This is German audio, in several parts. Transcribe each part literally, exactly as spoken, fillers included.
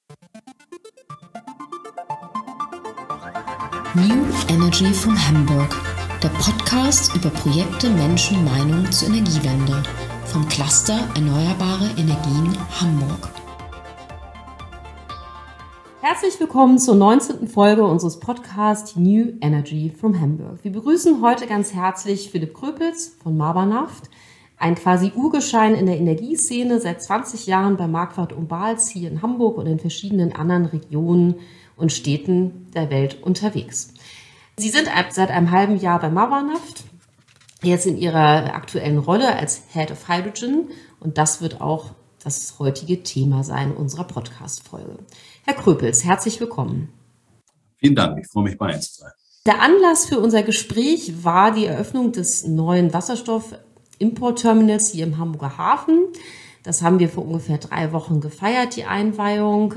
New Energy from Hamburg, der Podcast über Projekte, Menschen, Meinung zur Energiewende vom Cluster Erneuerbare Energien Hamburg. Herzlich willkommen zur neunzehnten Folge unseres Podcasts New Energy from Hamburg. Wir begrüßen heute ganz herzlich Philipp Kröpels von Mabanaft, ein quasi Urgestein in der Energieszene, seit zwanzig Jahren bei Marquardt und Bahls hier in Hamburg und in verschiedenen anderen Regionen und Städten der Welt unterwegs. Sie sind seit einem halben Jahr bei Mabanaft, jetzt in ihrer aktuellen Rolle als Head of Hydrogen, und das wird auch das heutige Thema sein unserer Podcast-Folge. Herr Kröpels, herzlich willkommen. Vielen Dank, ich freue mich, bei Ihnen zu sein. Der Anlass für unser Gespräch war die Eröffnung des neuen Wasserstoff-Import-Terminals hier im Hamburger Hafen. Das haben wir vor ungefähr drei Wochen gefeiert, die Einweihung.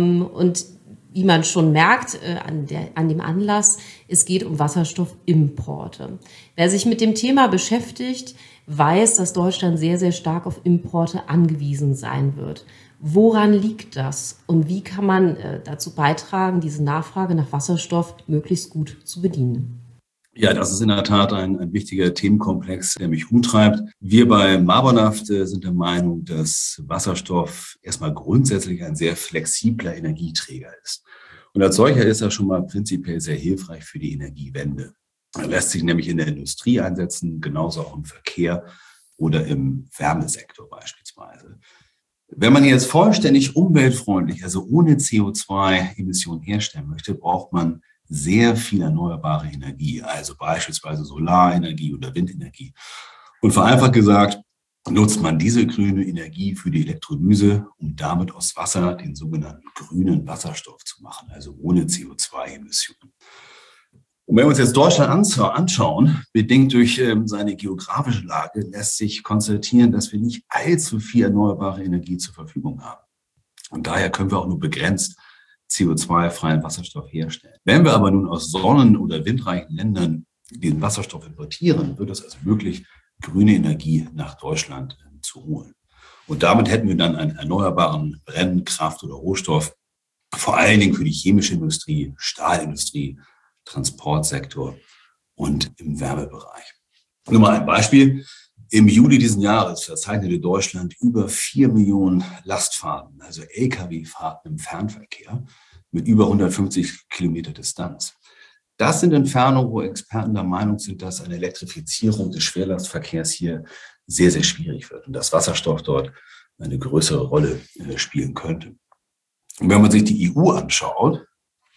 Und wie man schon merkt äh, an, der, an dem Anlass, es geht um Wasserstoffimporte. Wer sich mit dem Thema beschäftigt, weiß, dass Deutschland sehr, sehr stark auf Importe angewiesen sein wird. Woran liegt das und wie kann man äh, dazu beitragen, diese Nachfrage nach Wasserstoff möglichst gut zu bedienen? Ja, das ist in der Tat ein, ein wichtiger Themenkomplex, der mich umtreibt. Wir bei Mabanaft äh, sind der Meinung, dass Wasserstoff erstmal grundsätzlich ein sehr flexibler Energieträger ist. Und als solcher ist er schon mal prinzipiell sehr hilfreich für die Energiewende. Er lässt sich nämlich in der Industrie einsetzen, genauso auch im Verkehr oder im Wärmesektor beispielsweise. Wenn man jetzt vollständig umweltfreundlich, also ohne C O zwei Emissionen herstellen möchte, braucht man sehr viel erneuerbare Energie, also beispielsweise Solarenergie oder Windenergie. Und vereinfacht gesagt, nutzt man diese grüne Energie für die Elektrolyse, um damit aus Wasser den sogenannten grünen Wasserstoff zu machen, also ohne C O zwei Emissionen. Und wenn wir uns jetzt Deutschland anschauen, bedingt durch ähm, seine geografische Lage, lässt sich konstatieren, dass wir nicht allzu viel erneuerbare Energie zur Verfügung haben. Und daher können wir auch nur begrenzt C O zwei freien Wasserstoff herstellen. Wenn wir aber nun aus sonnen- oder windreichen Ländern den Wasserstoff importieren, wird es also möglich, grüne Energie nach Deutschland äh, zu holen. Und damit hätten wir dann einen erneuerbaren Brenn-, Kraft- oder Rohstoff, vor allen Dingen für die chemische Industrie, Stahlindustrie, Transportsektor und im Wärmebereich. Nur mal ein Beispiel. Im Juli diesen Jahres verzeichnete Deutschland über vier Millionen Lastfahrten, also L K W-Fahrten im Fernverkehr mit über hundertfünfzig Kilometer Distanz. Das sind Entfernungen, wo Experten der Meinung sind, dass eine Elektrifizierung des Schwerlastverkehrs hier sehr, sehr schwierig wird und dass Wasserstoff dort eine größere Rolle spielen könnte. Und wenn man sich die E U anschaut,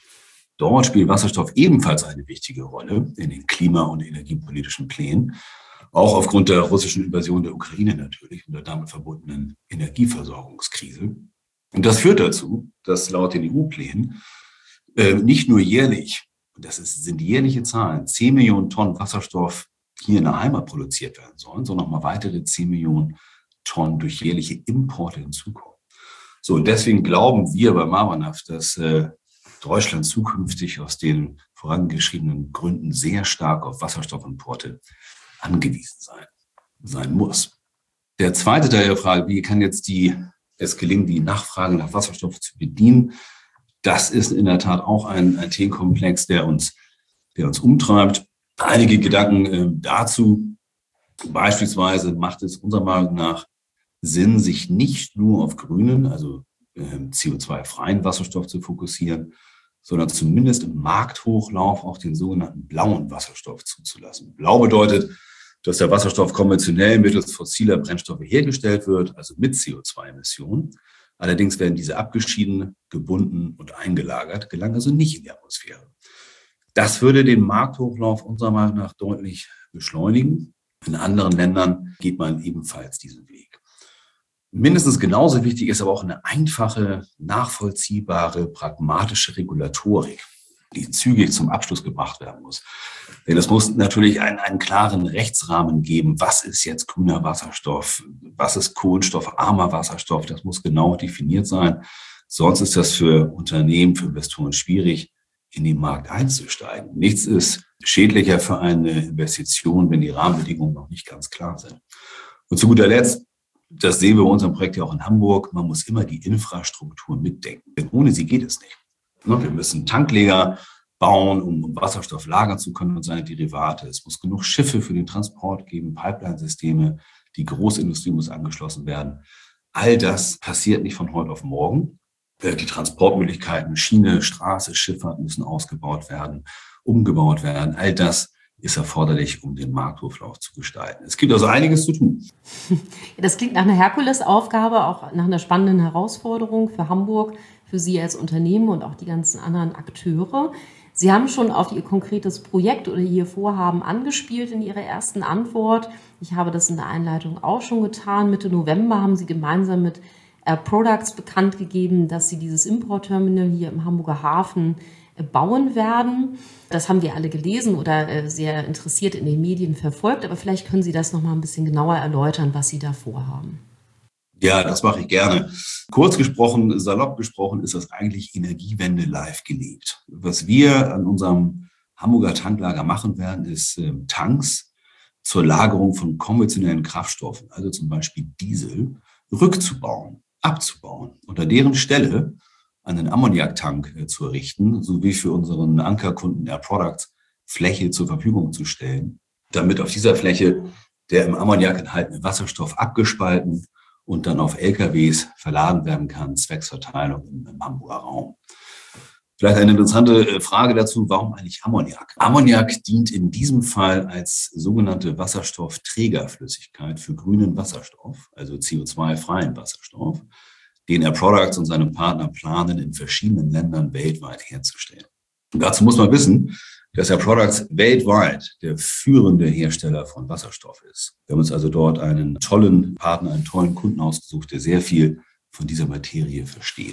dort spielt Wasserstoff ebenfalls eine wichtige Rolle in den klima- und energiepolitischen Plänen, auch aufgrund der russischen Invasion der Ukraine natürlich und der damit verbundenen Energieversorgungskrise. Und das führt dazu, dass laut den E U-Plänen äh, nicht nur jährlich, und das ist, sind jährliche Zahlen, zehn Millionen Tonnen Wasserstoff hier in der Heimat produziert werden sollen, sondern nochmal weitere zehn Millionen Tonnen durch jährliche Importe hinzukommen. So, und deswegen glauben wir bei Mabanaft, dass äh, Deutschland zukünftig aus den vorangeschriebenen Gründen sehr stark auf Wasserstoffimporte angewiesen sein, sein muss. Der zweite Teil der Frage, wie kann jetzt die, es gelingen, die Nachfrage nach Wasserstoff zu bedienen? Das ist in der Tat auch ein, ein Themenkomplex, der uns, der uns umtreibt. Einige Gedanken äh, dazu. Beispielsweise macht es unserer Meinung nach Sinn, sich nicht nur auf grünen, also äh, C O zwei freien Wasserstoff zu fokussieren, sondern zumindest im Markthochlauf auch den sogenannten blauen Wasserstoff zuzulassen. Blau bedeutet, dass der Wasserstoff konventionell mittels fossiler Brennstoffe hergestellt wird, also mit C O zwei Emissionen. Allerdings werden diese abgeschieden, gebunden und eingelagert, gelangen also nicht in die Atmosphäre. Das würde den Markthochlauf unserer Meinung nach deutlich beschleunigen. In anderen Ländern geht man ebenfalls diesen Weg. Mindestens genauso wichtig ist aber auch eine einfache, nachvollziehbare, pragmatische Regulatorik, die zügig zum Abschluss gebracht werden muss. Denn es muss natürlich einen, einen klaren Rechtsrahmen geben. Was ist jetzt grüner Wasserstoff? Was ist kohlenstoffarmer Wasserstoff? Das muss genau definiert sein. Sonst ist das für Unternehmen, für Investoren schwierig, in den Markt einzusteigen. Nichts ist schädlicher für eine Investition, wenn die Rahmenbedingungen noch nicht ganz klar sind. Und zu guter Letzt, Das sehen wir bei unserem Projekt ja auch in Hamburg. Man muss immer die Infrastruktur mitdenken, denn ohne sie geht es nicht. Wir müssen Tankleger bauen, um Wasserstoff lagern zu können und seine Derivate. Es muss genug Schiffe für den Transport geben, Pipeline-Systeme, die Großindustrie muss angeschlossen werden. All das passiert nicht von heute auf morgen. Die Transportmöglichkeiten, Schiene, Straße, Schifffahrt müssen ausgebaut werden, umgebaut werden. All das ist erforderlich, um den Markthochlauf zu gestalten. Es gibt also einiges zu tun. Das klingt nach einer Herkulesaufgabe, auch nach einer spannenden Herausforderung für Hamburg, für Sie als Unternehmen und auch die ganzen anderen Akteure. Sie haben schon auf Ihr konkretes Projekt oder Ihr Vorhaben angespielt in Ihrer ersten Antwort. Ich habe das in der Einleitung auch schon getan. Mitte November haben Sie gemeinsam mit Air Products bekannt gegeben, dass Sie dieses Importterminal hier im Hamburger Hafen bauen werden. Das haben wir alle gelesen oder sehr interessiert in den Medien verfolgt. Aber vielleicht können Sie das noch mal ein bisschen genauer erläutern, was Sie da vorhaben. Ja, das mache ich gerne. Kurz gesprochen, salopp gesprochen, ist das eigentlich Energiewende live gelebt. Was wir an unserem Hamburger Tanklager machen werden, ist äh, Tanks zur Lagerung von konventionellen Kraftstoffen, also zum Beispiel Diesel, rückzubauen, abzubauen, unter deren Stelle einen Ammoniaktank äh, zu errichten, sowie für unseren Ankerkunden Air Products Fläche zur Verfügung zu stellen, damit auf dieser Fläche der im Ammoniak enthaltene Wasserstoff abgespalten und dann auf L K Ws verladen werden kann, zwecks Verteilung im, im Hamburger Raum. Vielleicht eine interessante Frage dazu, warum eigentlich Ammoniak? Ammoniak dient in diesem Fall als sogenannte Wasserstoffträgerflüssigkeit für grünen Wasserstoff, also C O zwei freien Wasserstoff, den Air Products und seine Partner planen, in verschiedenen Ländern weltweit herzustellen. Und dazu muss man wissen, dass Air Products weltweit der führende Hersteller von Wasserstoff ist. Wir haben uns also dort einen tollen Partner, einen tollen Kunden ausgesucht, der sehr viel von dieser Materie versteht.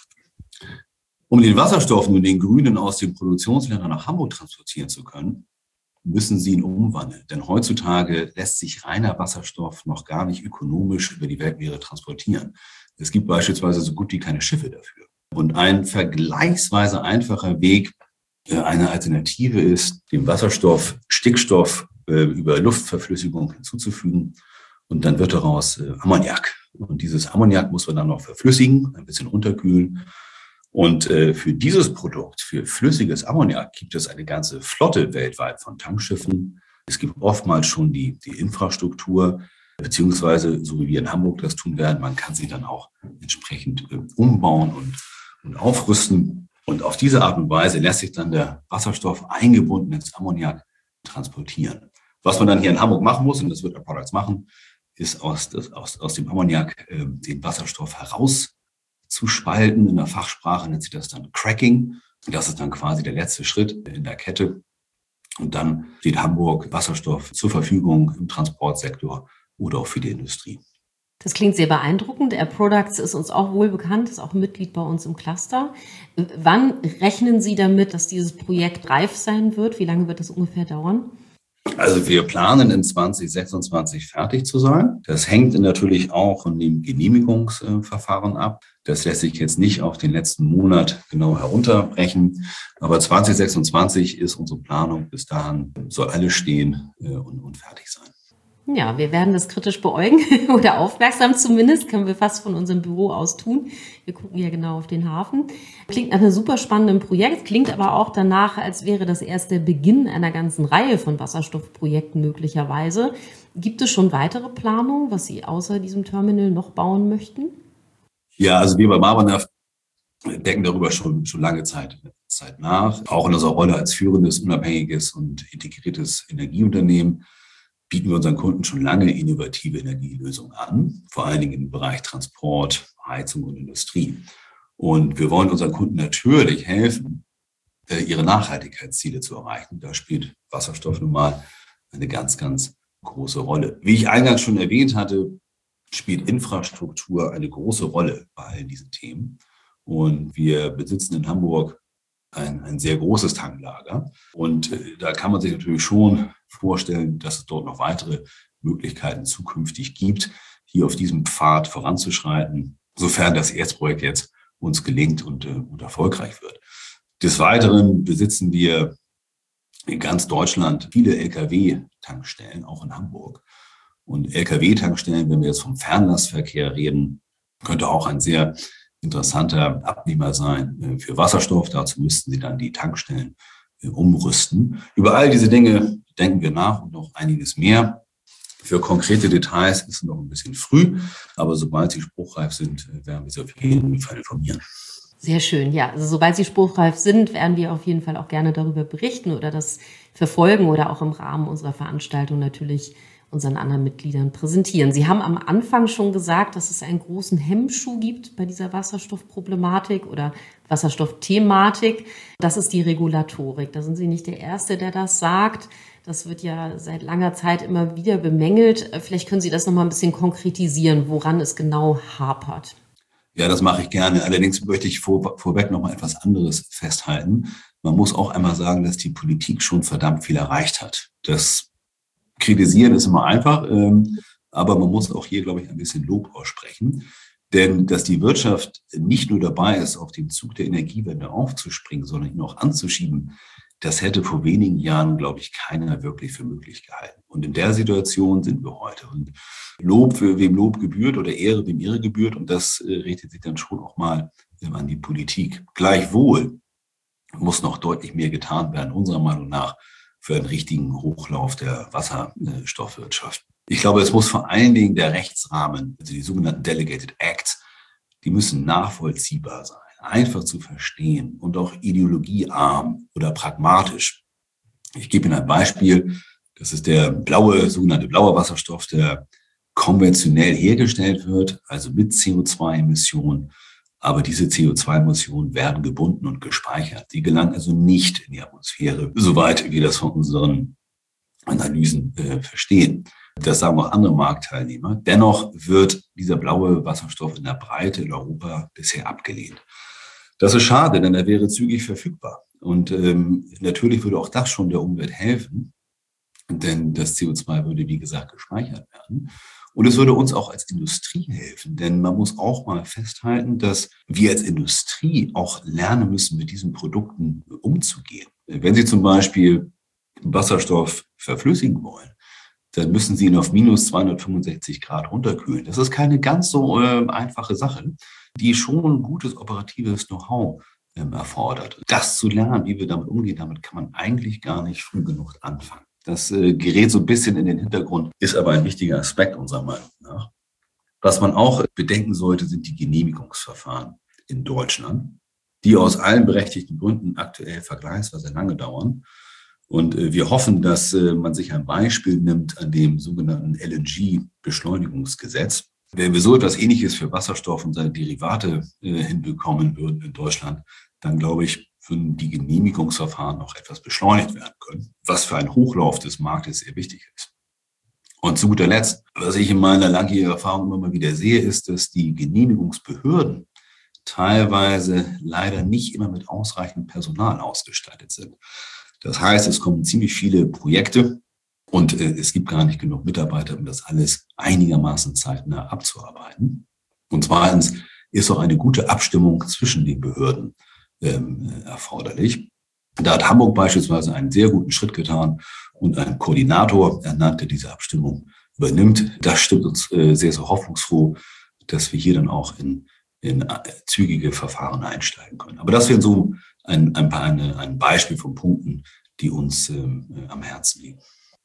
Um den Wasserstoff nun den Grünen aus den Produktionsländern nach Hamburg transportieren zu können, müssen sie ihn umwandeln. Denn heutzutage lässt sich reiner Wasserstoff noch gar nicht ökonomisch über die Weltmeere transportieren. Es gibt beispielsweise so gut wie keine Schiffe dafür. Und ein vergleichsweise einfacher Weg, eine Alternative ist, dem Wasserstoff Stickstoff äh, über Luftverflüssigung hinzuzufügen und dann wird daraus äh, Ammoniak. Und dieses Ammoniak muss man dann noch verflüssigen, ein bisschen runterkühlen. Und äh, für dieses Produkt, für flüssiges Ammoniak, gibt es eine ganze Flotte weltweit von Tankschiffen. Es gibt oftmals schon die, die Infrastruktur, beziehungsweise so wie wir in Hamburg das tun werden, man kann sie dann auch entsprechend äh, umbauen und, und aufrüsten. Und auf diese Art und Weise lässt sich dann der Wasserstoff eingebunden ins Ammoniak transportieren. Was man dann hier in Hamburg machen muss, und das wird Air Products machen, ist aus, das, aus, aus dem Ammoniak äh, den Wasserstoff herauszuspalten. In der Fachsprache nennt sich das dann Cracking. Das ist dann quasi der letzte Schritt in der Kette. Und dann steht Hamburg Wasserstoff zur Verfügung im Transportsektor oder auch für die Industrie. Das klingt sehr beeindruckend. Air Products ist uns auch wohl bekannt, ist auch Mitglied bei uns im Cluster. Wann rechnen Sie damit, dass dieses Projekt reif sein wird? Wie lange wird das ungefähr dauern? Also wir planen in zwanzig sechsundzwanzig fertig zu sein. Das hängt natürlich auch von dem Genehmigungsverfahren ab. Das lässt sich jetzt nicht auf den letzten Monat genau herunterbrechen. Aber zwanzig sechsundzwanzig ist unsere Planung. Bis dahin soll alles stehen und, und fertig sein. Ja, wir werden das kritisch beäugen oder aufmerksam zumindest, können wir fast von unserem Büro aus tun. Wir gucken ja genau auf den Hafen. Klingt nach einem super spannenden Projekt, klingt aber auch danach, als wäre das erst der Beginn einer ganzen Reihe von Wasserstoffprojekten möglicherweise. Gibt es schon weitere Planungen, was Sie außer diesem Terminal noch bauen möchten? Ja, also wir bei Mabanaft denken darüber schon, schon lange Zeit, Zeit nach. Auch in unserer Rolle als führendes, unabhängiges und integriertes Energieunternehmen bieten wir unseren Kunden schon lange innovative Energielösungen an, vor allen Dingen im Bereich Transport, Heizung und Industrie. Und wir wollen unseren Kunden natürlich helfen, ihre Nachhaltigkeitsziele zu erreichen. Da spielt Wasserstoff nun mal eine ganz, ganz große Rolle. Wie ich eingangs schon erwähnt hatte, spielt Infrastruktur eine große Rolle bei all diesen Themen. Und wir besitzen in Hamburg ein, ein sehr großes Tanklager. Und äh, da kann man sich natürlich schon vorstellen, dass es dort noch weitere Möglichkeiten zukünftig gibt, hier auf diesem Pfad voranzuschreiten, sofern das Erzprojekt jetzt uns gelingt und, äh, und erfolgreich wird. Des Weiteren besitzen wir in ganz Deutschland viele L K W-Tankstellen, auch in Hamburg. Und L K W-Tankstellen, wenn wir jetzt vom Fernlastverkehr reden, könnte auch ein sehr interessanter Abnehmer sein für Wasserstoff. Dazu müssten Sie dann die Tankstellen umrüsten. Über all diese Dinge denken wir nach und noch einiges mehr. Für konkrete Details ist es noch ein bisschen früh, aber sobald sie spruchreif sind, werden wir Sie auf jeden Fall informieren. Sehr schön, ja. Also sobald Sie spruchreif sind, werden wir auf jeden Fall auch gerne darüber berichten oder das verfolgen oder auch im Rahmen unserer Veranstaltung natürlich unseren anderen Mitgliedern präsentieren. Sie haben am Anfang schon gesagt, dass es einen großen Hemmschuh gibt bei dieser Wasserstoffproblematik oder Wasserstoffthematik. Das ist die Regulatorik. Da sind Sie nicht der Erste, der das sagt. Das wird ja seit langer Zeit immer wieder bemängelt. Vielleicht können Sie das noch mal ein bisschen konkretisieren, woran es genau hapert. Ja, das mache ich gerne. Allerdings möchte ich vor, vorweg noch mal etwas anderes festhalten. Man muss auch einmal sagen, dass die Politik schon verdammt viel erreicht hat. Das Kritisieren ist immer einfach, ähm, aber man muss auch hier, glaube ich, ein bisschen Lob aussprechen. Denn dass die Wirtschaft nicht nur dabei ist, auf den Zug der Energiewende aufzuspringen, sondern ihn auch anzuschieben, das hätte vor wenigen Jahren, glaube ich, keiner wirklich für möglich gehalten. Und in der Situation sind wir heute. Und Lob, für wem Lob gebührt oder Ehre, wem Ehre gebührt. Und das äh, richtet sich dann schon auch mal äh, an die Politik. Gleichwohl muss noch deutlich mehr getan werden, unserer Meinung nach, für einen richtigen Hochlauf der Wasserstoffwirtschaft. Ich glaube, es muss vor allen Dingen der Rechtsrahmen, also die sogenannten Delegated Acts, die müssen nachvollziehbar sein, einfach zu verstehen und auch ideologiearm oder pragmatisch. Ich gebe Ihnen ein Beispiel. Das ist der blaue, sogenannte blaue Wasserstoff, der konventionell hergestellt wird, also mit C O zwei Emissionen. Aber diese C O zwei Emissionen werden gebunden und gespeichert. Die gelangen also nicht in die Atmosphäre, soweit wir das von unseren Analysen äh, verstehen. Das sagen auch andere Marktteilnehmer. Dennoch wird dieser blaue Wasserstoff in der Breite in Europa bisher abgelehnt. Das ist schade, denn er wäre zügig verfügbar. Und ähm, natürlich würde auch das schon der Umwelt helfen, denn das C O zwei würde, wie gesagt, gespeichert werden. Und es würde uns auch als Industrie helfen, denn man muss auch mal festhalten, dass wir als Industrie auch lernen müssen, mit diesen Produkten umzugehen. Wenn Sie zum Beispiel Wasserstoff verflüssigen wollen, dann müssen Sie ihn auf minus zweihundertfünfundsechzig Grad runterkühlen. Das ist keine ganz so äh, einfache Sache, die schon gutes operatives Know-how ähm, erfordert. Das zu lernen, wie wir damit umgehen, damit kann man eigentlich gar nicht früh genug anfangen. Das äh, gerät so ein bisschen in den Hintergrund, ist aber ein wichtiger Aspekt unserer Meinung nach. Was man auch bedenken sollte, sind die Genehmigungsverfahren in Deutschland, die aus allen berechtigten Gründen aktuell vergleichsweise lange dauern. Und äh, wir hoffen, dass äh, man sich ein Beispiel nimmt an dem sogenannten L N G-Beschleunigungsgesetz. Wenn wir so etwas Ähnliches für Wasserstoff und seine Derivate äh, hinbekommen würden in Deutschland, dann glaube ich, würden die Genehmigungsverfahren noch etwas beschleunigt werden können, was für einen Hochlauf des Marktes sehr wichtig ist. Und zu guter Letzt, was ich in meiner langjährigen Erfahrung immer mal wieder sehe, ist, dass die Genehmigungsbehörden teilweise leider nicht immer mit ausreichend Personal ausgestattet sind. Das heißt, es kommen ziemlich viele Projekte und äh, es gibt gar nicht genug Mitarbeiter, um das alles einigermaßen zeitnah abzuarbeiten. Und zweitens ist auch eine gute Abstimmung zwischen den Behörden ähm, erforderlich. Da hat Hamburg beispielsweise einen sehr guten Schritt getan und einen Koordinator ernannt, der diese Abstimmung übernimmt. Das stimmt uns äh, sehr, sehr hoffnungsfroh, dass wir hier dann auch in, in äh, zügige Verfahren einsteigen können. Aber das wären so ein, ein, paar, eine, ein Beispiel von Punkten, die uns ähm, äh, am Herzen liegen.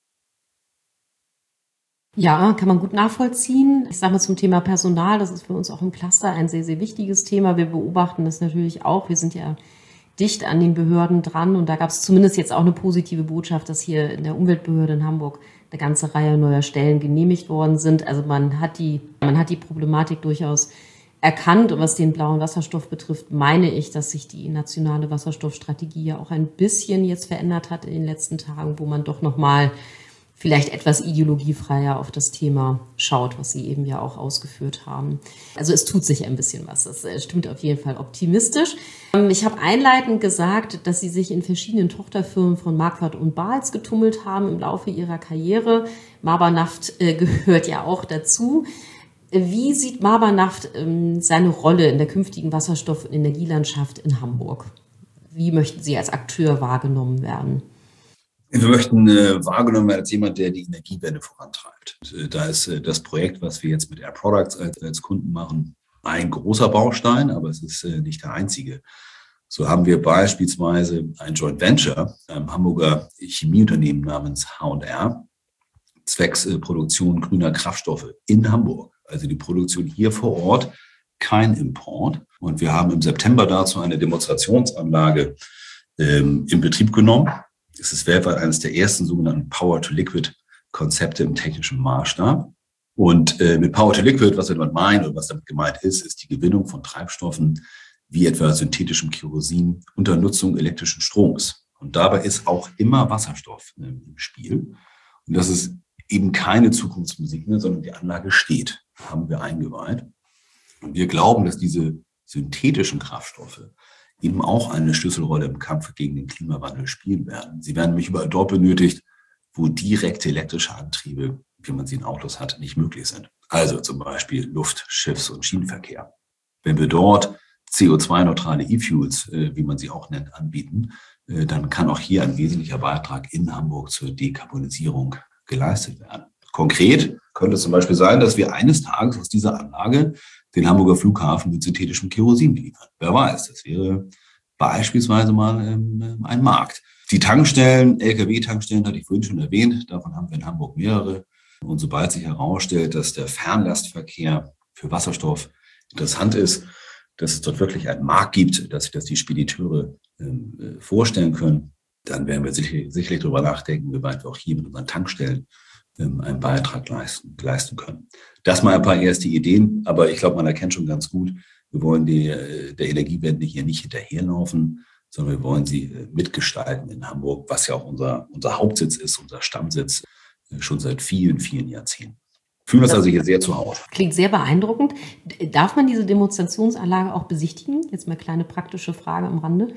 Ja, kann man gut nachvollziehen. Ich sage mal zum Thema Personal, das ist für uns auch im Cluster ein sehr, sehr wichtiges Thema. Wir beobachten das natürlich auch. Wir sind ja dicht an den Behörden dran und da gab es zumindest jetzt auch eine positive Botschaft, dass hier in der Umweltbehörde in Hamburg eine ganze Reihe neuer Stellen genehmigt worden sind. Also man hat die, man hat die Problematik durchaus erkannt. Und was den blauen Wasserstoff betrifft, meine ich, dass sich die nationale Wasserstoffstrategie ja auch ein bisschen jetzt verändert hat in den letzten Tagen, wo man doch nochmal vielleicht etwas ideologiefreier auf das Thema schaut, was Sie eben ja auch ausgeführt haben. Also es tut sich ein bisschen was. Das stimmt auf jeden Fall optimistisch. Ich habe einleitend gesagt, dass Sie sich in verschiedenen Tochterfirmen von Marquardt und Bahls getummelt haben im Laufe Ihrer Karriere. Mabanaft äh, gehört ja auch dazu. Wie sieht Mabanaft ähm, seine Rolle in der künftigen Wasserstoff- und Energielandschaft in Hamburg? Wie möchten Sie als Akteur wahrgenommen werden? Wir möchten äh, wahrgenommen werden als jemand, der die Energiewende vorantreibt. Und, äh, da ist äh, das Projekt, was wir jetzt mit Air Products als, als Kunden machen, ein großer Baustein, aber es ist äh, nicht der einzige. So haben wir beispielsweise ein Joint Venture, ein Hamburger Chemieunternehmen namens H und R, zwecks äh, Produktion grüner Kraftstoffe in Hamburg. Also die Produktion hier vor Ort, kein Import. Und wir haben im September dazu eine Demonstrationsanlage ähm, in Betrieb genommen. Es ist weltweit eines der ersten sogenannten Power-to-Liquid-Konzepte im technischen Maßstab. Und äh, mit Power-to-Liquid, was wir damit meinen oder was damit gemeint ist, ist die Gewinnung von Treibstoffen wie etwa synthetischem Kerosin unter Nutzung elektrischen Stroms. Und dabei ist auch immer Wasserstoff äh, im Spiel. Und das ist eben keine Zukunftsmusik mehr, sondern die Anlage steht, haben wir eingeweiht. Und wir glauben, dass diese synthetischen Kraftstoffe eben auch eine Schlüsselrolle im Kampf gegen den Klimawandel spielen werden. Sie werden nämlich überall dort benötigt, wo direkte elektrische Antriebe, wie man sie in Autos hat, nicht möglich sind. Also zum Beispiel Luft-, Schiffs- und Schienenverkehr. Wenn wir dort C O zwei neutrale E-Fuels, äh, wie man sie auch nennt, anbieten, äh, dann kann auch hier ein wesentlicher Beitrag in Hamburg zur Dekarbonisierung geleistet werden. Konkret könnte es zum Beispiel sein, dass wir eines Tages aus dieser Anlage den Hamburger Flughafen mit synthetischem Kerosin liefern. Wer weiß, das wäre beispielsweise mal ähm, ein Markt. Die Tankstellen, L K W-Tankstellen hatte ich vorhin schon erwähnt, davon haben wir in Hamburg mehrere. Und sobald sich herausstellt, dass der Fernlastverkehr für Wasserstoff interessant ist, dass es dort wirklich einen Markt gibt, dass sich das die Spediteure ähm, vorstellen können, dann werden wir sicherlich, sicherlich darüber nachdenken, wie weit wir auch hier mit unseren Tankstellen ähm, einen Beitrag leisten, leisten können. Das mal ein paar erste Ideen, aber ich glaube, man erkennt schon ganz gut, wir wollen die, der Energiewende hier nicht hinterherlaufen, sondern wir wollen sie mitgestalten in Hamburg, was ja auch unser, unser Hauptsitz ist, unser Stammsitz, schon seit vielen, vielen Jahrzehnten. Fühlen uns also hier sehr zu Hause. Klingt sehr beeindruckend. Darf man diese Demonstrationsanlage auch besichtigen? Jetzt mal kleine praktische Frage am Rande.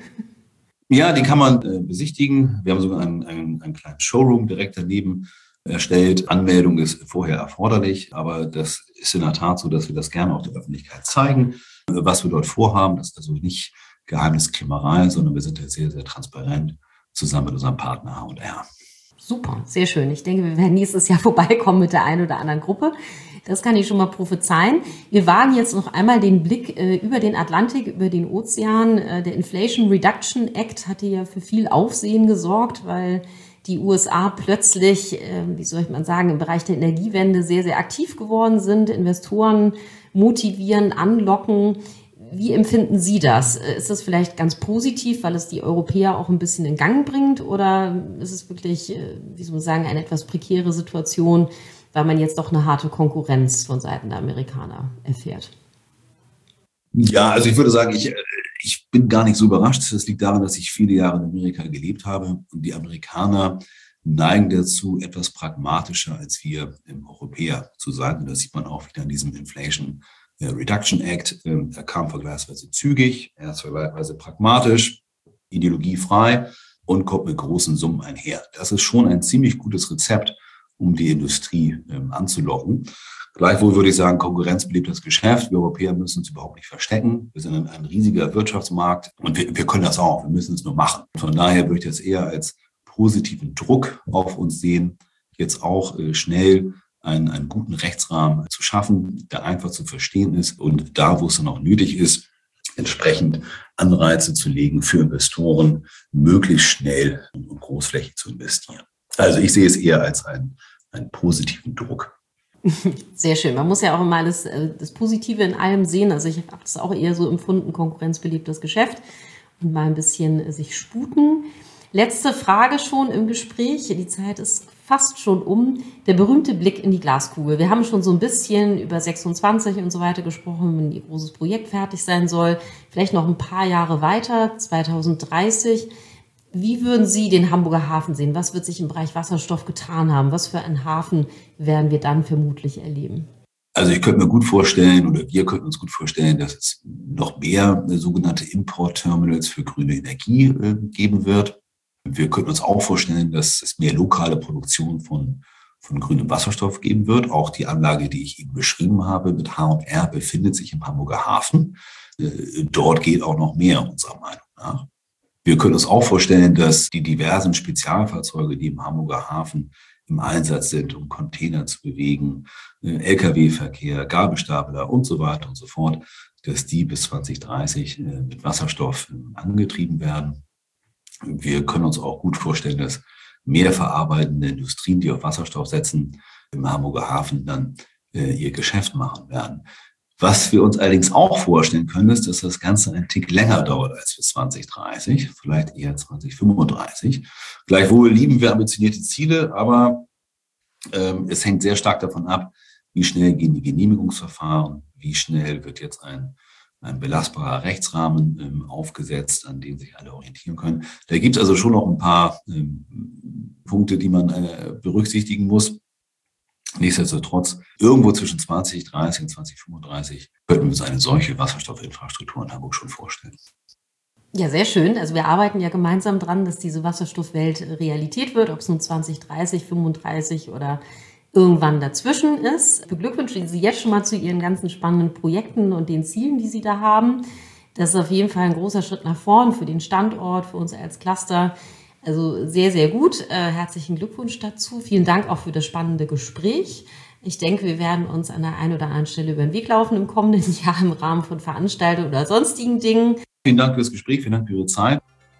Ja, die kann man äh, besichtigen. Wir haben sogar einen, einen, einen kleinen Showroom direkt daneben erstellt. Anmeldung ist vorher erforderlich, aber das ist in der Tat so, dass wir das gerne auch der Öffentlichkeit zeigen, was wir dort vorhaben. Das ist also nicht Geheimniskrämerei, sondern wir sind jetzt sehr, sehr transparent zusammen mit unserem Partner H und R. Super, sehr schön. Ich denke, wir werden nächstes Jahr vorbeikommen mit der einen oder anderen Gruppe. Das kann ich schon mal prophezeien. Wir wagen jetzt noch einmal den Blick äh, über den Atlantik, über den Ozean. Äh, der Inflation Reduction Act hatte ja für viel Aufsehen gesorgt, weil die U S A plötzlich, äh, wie soll man sagen, im Bereich der Energiewende sehr, sehr aktiv geworden sind, Investoren motivieren, anlocken. Wie empfinden Sie das? Ist das vielleicht ganz positiv, weil es die Europäer auch ein bisschen in Gang bringt? Oder ist es wirklich, wie soll man sagen, eine etwas prekäre Situation, weil man jetzt doch eine harte Konkurrenz von Seiten der Amerikaner erfährt? Ja, also ich würde sagen, ich, ich bin gar nicht so überrascht. Das liegt daran, dass ich viele Jahre in Amerika gelebt habe. Und die Amerikaner neigen dazu, etwas pragmatischer als wir im Europäer zu sein. Und das sieht man auch wieder an diesem Inflation Reduction Act. Er kam vergleichsweise zügig, er ist vergleichsweise pragmatisch, ideologiefrei und kommt mit großen Summen einher. Das ist schon ein ziemlich gutes Rezept, um die Industrie ähm, anzulocken. Gleichwohl würde ich sagen, Konkurrenz belebt das Geschäft. Wir Europäer müssen uns überhaupt nicht verstecken. Wir sind ein, ein riesiger Wirtschaftsmarkt und wir, wir können das auch. Wir müssen es nur machen. Von daher würde ich das eher als positiven Druck auf uns sehen, jetzt auch äh, schnell Einen, einen guten Rechtsrahmen zu schaffen, der einfach zu verstehen ist und da, wo es dann auch nötig ist, entsprechend Anreize zu legen für Investoren, möglichst schnell und großflächig zu investieren. Also ich sehe es eher als einen, einen positiven Druck. Sehr schön. Man muss ja auch immer das, das Positive in allem sehen. Also ich habe das auch eher so empfunden, konkurrenzbelebtes Geschäft und mal ein bisschen sich sputen. Letzte Frage schon im Gespräch. Die Zeit ist fast schon um. Der berühmte Blick in die Glaskugel. Wir haben schon so ein bisschen über sechsundzwanzig und so weiter gesprochen, wenn Ihr großes Projekt fertig sein soll. Vielleicht noch ein paar Jahre weiter, zwanzig dreißig. Wie würden Sie den Hamburger Hafen sehen? Was wird sich im Bereich Wasserstoff getan haben? Was für einen Hafen werden wir dann vermutlich erleben? Also ich könnte mir gut vorstellen, oder wir könnten uns gut vorstellen, dass es noch mehr sogenannte Import-Terminals für grüne Energie äh, geben wird. Wir könnten uns auch vorstellen, dass es mehr lokale Produktion von, von grünem Wasserstoff geben wird. Auch die Anlage, die ich eben beschrieben habe mit H und R, befindet sich im Hamburger Hafen. Dort geht auch noch mehr, unserer Meinung nach. Wir können uns auch vorstellen, dass die diversen Spezialfahrzeuge, die im Hamburger Hafen im Einsatz sind, um Container zu bewegen, L K W-Verkehr, Gabelstapler und so weiter und so fort, dass die bis zwanzig dreißig mit Wasserstoff angetrieben werden. Wir können uns auch gut vorstellen, dass mehr verarbeitende Industrien, die auf Wasserstoff setzen, im Hamburger Hafen dann äh, ihr Geschäft machen werden. Was wir uns allerdings auch vorstellen können, ist, dass das Ganze einen Tick länger dauert als bis zwanzig dreißig, vielleicht eher zwanzig fünfunddreißig. Gleichwohl lieben wir ambitionierte Ziele, aber ähm, es hängt sehr stark davon ab, wie schnell gehen die Genehmigungsverfahren, wie schnell wird jetzt ein, ein belastbarer Rechtsrahmen ähm, aufgesetzt, an dem sich alle orientieren können. Da gibt es also schon noch ein paar ähm, Punkte, die man äh, berücksichtigen muss. Nichtsdestotrotz, irgendwo zwischen zwanzig dreißig und zwanzig fünfunddreißig könnten wir uns eine solche Wasserstoffinfrastruktur in Hamburg schon vorstellen. Ja, sehr schön. Also wir arbeiten ja gemeinsam dran, dass diese Wasserstoffwelt Realität wird, ob es nun zwanzig dreißig, fünfunddreißig oder irgendwann dazwischen ist. Ich beglückwünsche Sie jetzt schon mal zu Ihren ganzen spannenden Projekten und den Zielen, die Sie da haben. Das ist auf jeden Fall ein großer Schritt nach vorn für den Standort, für uns als Cluster. Also sehr, sehr gut. Äh, herzlichen Glückwunsch dazu. Vielen Dank auch für das spannende Gespräch. Ich denke, wir werden uns an der einen oder anderen Stelle über den Weg laufen im kommenden Jahr im Rahmen von Veranstaltungen oder sonstigen Dingen. Vielen Dank für das Gespräch, vielen Dank für Ihre Zeit.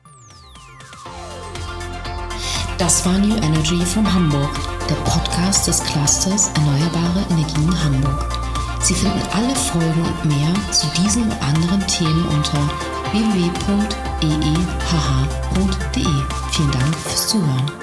Das war New Energy from Hamburg, der Podcast des Clusters Erneuerbare Energien Hamburg. Sie finden alle Folgen und mehr zu diesen und anderen Themen unter w w w punkt e e h h punkt d e. Vielen Dank fürs Zuhören.